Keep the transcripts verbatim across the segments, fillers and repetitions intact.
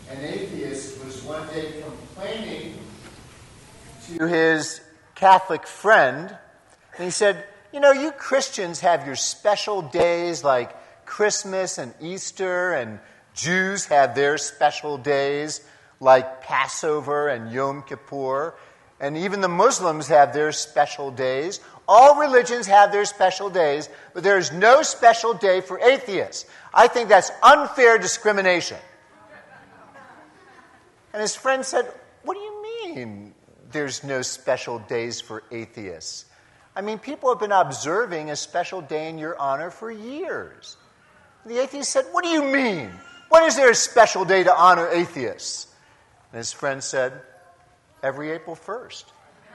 an atheist was one day complaining to his Catholic friend, and he said, you know, you Christians have your special days like Christmas and Easter, and Jews have their special days like Passover and Yom Kippur, and even the Muslims have their special days. All religions have their special days, but there is no special day for atheists. I think that's unfair discrimination. And his friend said, what do you mean there's no special days for atheists? I mean, people have been observing a special day in your honor for years. The atheist said, what do you mean? When is there a special day to honor atheists? And his friend said, every April first.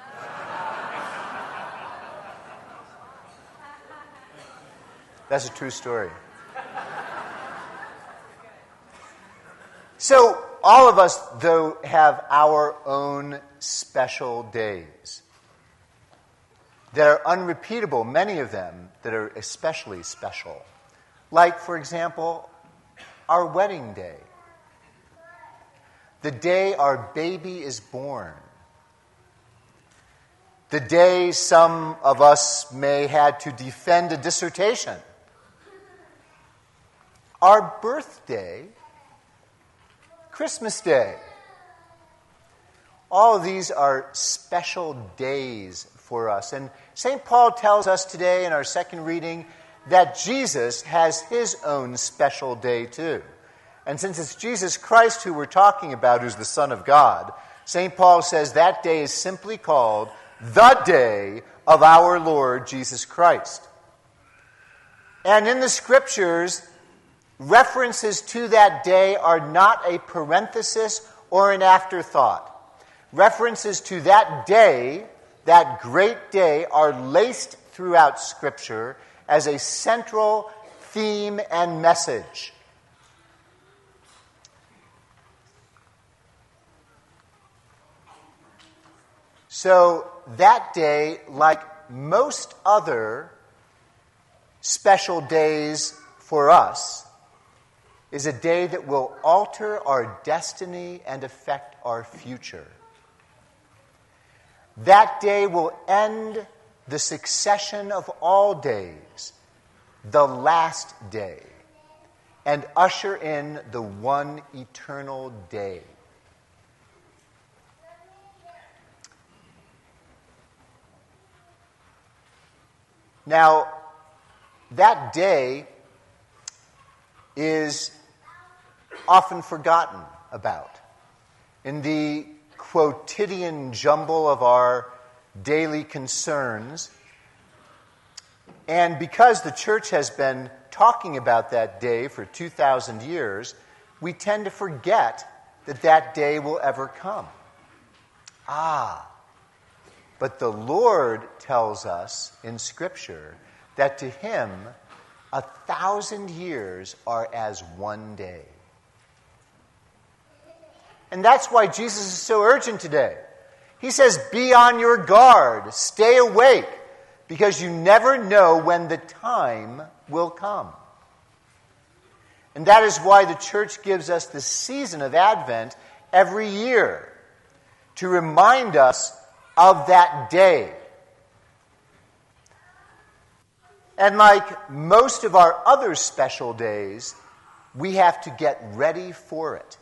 That's a true story. So, all of us, though, have our own special days that are unrepeatable, many of them that are especially special. Like, for example, our wedding day. The day our baby is born. The day some of us may had to defend a dissertation. Our birthday, Christmas Day. All of these are special days for us. And Saint Paul tells us today in our second reading that Jesus has his own special day too. And since it's Jesus Christ who we're talking about, who's the Son of God, Saint Paul says that day is simply called the day of our Lord Jesus Christ. And in the Scriptures, references to that day are not a parenthesis or an afterthought. References to that day, that great day, are laced throughout Scripture as a central theme and message. So that day, like most other special days for us, is a day that will alter our destiny and affect our future. That day will end the succession of all days, the last day, and usher in the one eternal day. Now, that day is often forgotten about. In the quotidian jumble of our daily concerns, and because the church has been talking about that day for two thousand years, we tend to forget that that day will ever come. Ah, but the Lord tells us in Scripture that to Him a thousand years are as one day. And that's why Jesus is so urgent today. He says, be on your guard, stay awake, because you never know when the time will come. And that is why the church gives us the season of Advent every year, to remind us of that day. And like most of our other special days, we have to get ready for it.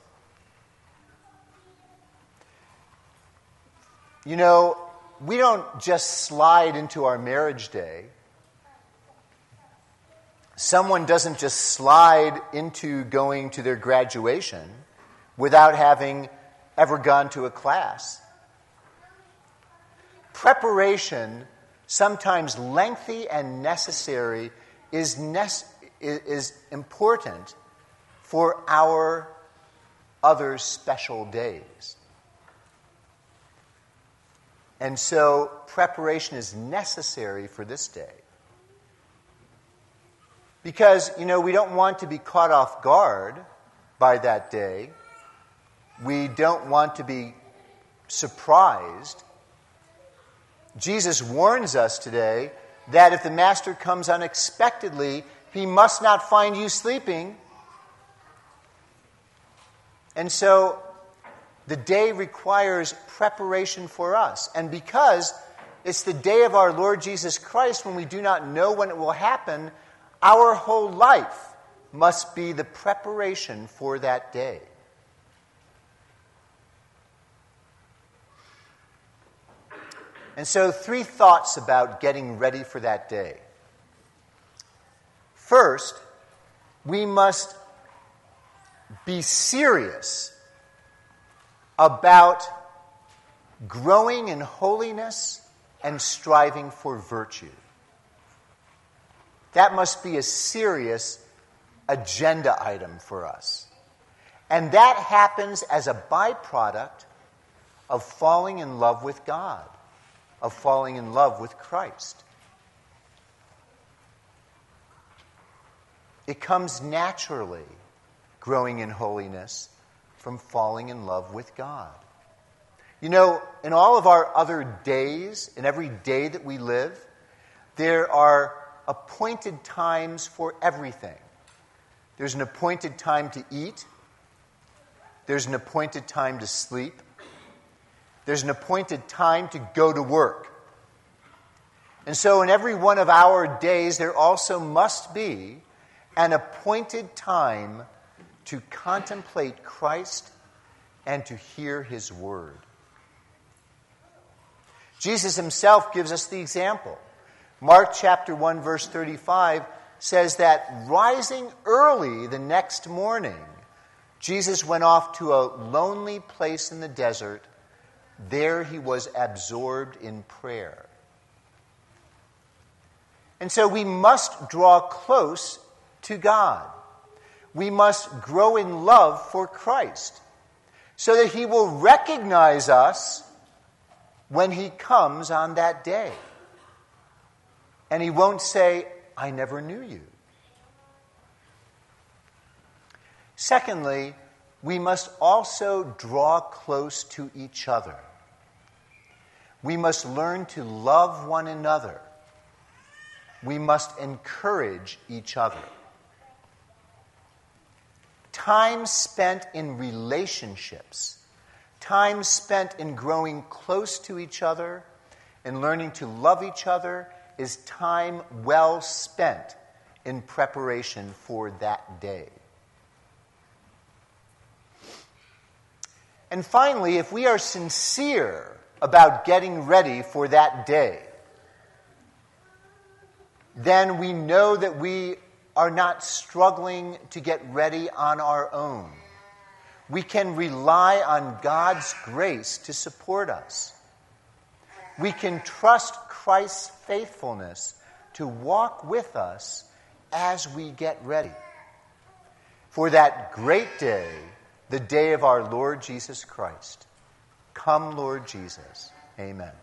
You know, we don't just slide into our marriage day. Someone doesn't just slide into going to their graduation without having ever gone to a class. Preparation, sometimes lengthy and necessary, is, nece- is important for our other special days. And so preparation is necessary for this day. Because, you know, we don't want to be caught off guard by that day. We don't want to be surprised. Jesus warns us today that if the master comes unexpectedly, he must not find you sleeping. And so the day requires preparation for us. And because it's the day of our Lord Jesus Christ, when we do not know when it will happen, our whole life must be the preparation for that day. And so, three thoughts about getting ready for that day. First, we must be serious about growing in holiness and striving for virtue. That must be a serious agenda item for us. And that happens as a byproduct of falling in love with God, of falling in love with Christ. It comes naturally, growing in holiness, from falling in love with God. You know, in all of our other days, in every day that we live, there are appointed times for everything. There's an appointed time to eat. There's an appointed time to sleep. There's an appointed time to go to work. And so in every one of our days, there also must be an appointed time to contemplate Christ and to hear his word. Jesus himself gives us the example. Mark chapter one, verse thirty-five says that rising early the next morning, Jesus went off to a lonely place in the desert. There he was absorbed in prayer. And so we must draw close to God. We must grow in love for Christ so that he will recognize us when he comes on that day. And he won't say, I never knew you. Secondly, we must also draw close to each other. We must learn to love one another. We must encourage each other. Time spent in relationships, time spent in growing close to each other and learning to love each other is time well spent in preparation for that day. And finally, if we are sincere about getting ready for that day, then we know that we are not struggling to get ready on our own. We can rely on God's grace to support us. We can trust Christ's faithfulness to walk with us as we get ready for that great day, the day of our Lord Jesus Christ. Come, Lord Jesus. Amen.